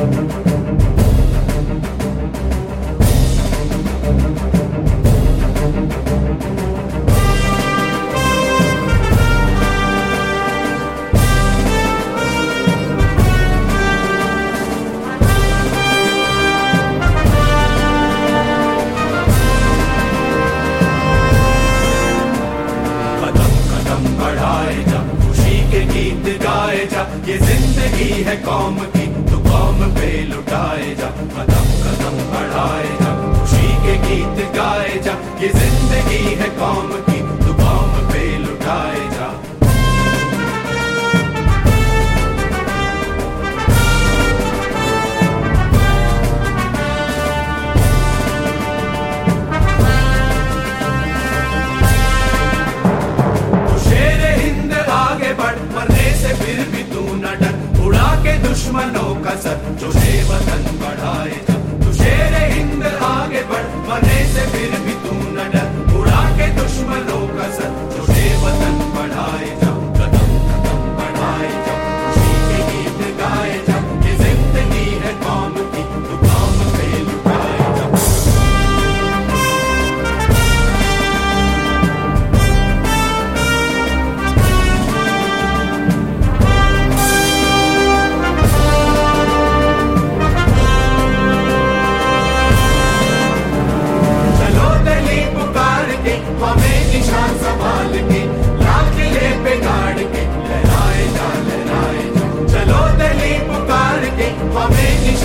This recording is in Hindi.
ये जिंदगी है कौम की, तू कौम पे लुटाए जा, कदम कदम बढ़ाए जा, खुशी के गीत गाए जा। ये जिंदगी है कौम की, तू कौम पे लुटाए जा। फिर भी तू न डर, उड़ा के दुश्मनों का सर, जो से वतन बढ़ाए जा। तू शेर हिंद आगे बढ़, मरने से फिर भी तू न डर, उड़ा के दुश्मनों का सर, जो से वतन बढ़ाए जा। कदम कदम बढ़ाए जा, खुशी के गीत गाए जा। ये जिंदगी है कौम की, तू कौम पे लुटाए जा। हमें निशान संभाल के, लाल किले पे गाड़ के, लहराए जा लहराए जा। चलो दिली पुकार के, हमें